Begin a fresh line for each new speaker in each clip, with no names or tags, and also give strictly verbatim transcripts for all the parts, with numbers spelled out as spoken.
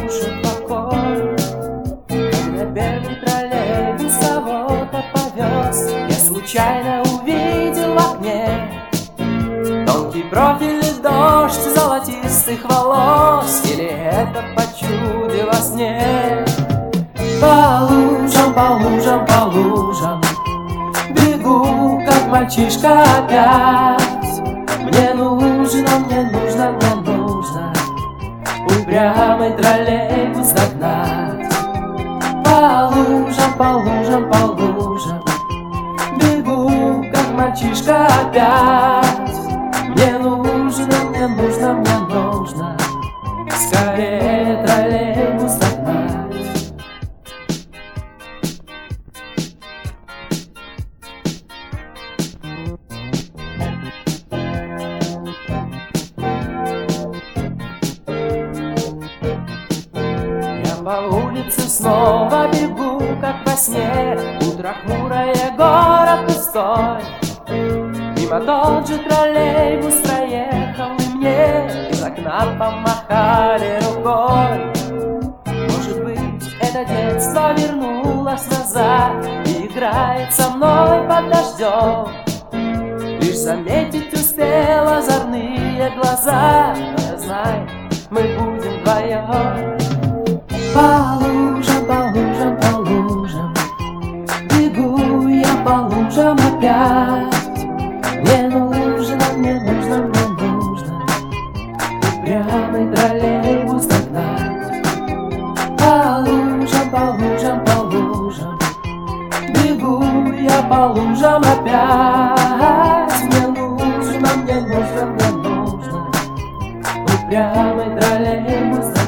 нарушит покой. Когда первый троллейбус кого-то повез, я случайно увидел в окне тонкий профиль и дождь золотистых волос. Или это почудило во сне? По лужам, по лужам, по лужам бегу, как мальчишка опять. Мне нужно, мне нужно, мне нужно упрямый троллейбус догнать. По лужам, по лужам, по лужам бегу, как мальчишка опять. Мне нужно, мне нужно, мне нужно скорее троллейбус догнать. По улице снова бегу, как во сне. Утро хмурое, город пустой. Мимо тот же троллейбус проехал, и мне из окна помахали рукой. Может быть, это детство вернулось назад и играет со мной под дождем. Лишь заметить успел озорные глаза, но я знаю, мы будем вдвоем. По лужам, по лужам, по лужам бегу я по лужам опять. Мне нужно, мне нужно, мне нужно упрямый троллейбус догнать. По лужам, по лужам, по лужам бегу я по лужам опять. Мне нужно, мне нужно, мне нужно упрямый троллейбус догнать.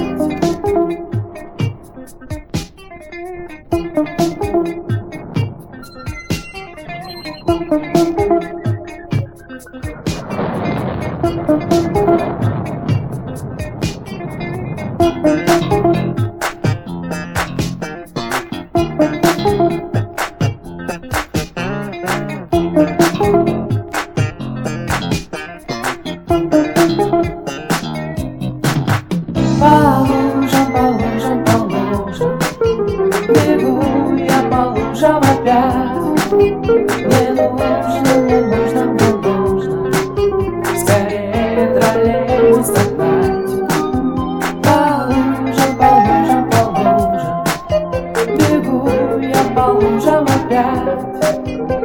По лужам, по лужам, по лужам бегу я по лужам опять. Мне нужно, мне нужно, мне нужно скорее троллейбус догнать. По лужам, по лужам, по лужам бегу я по лужам опять.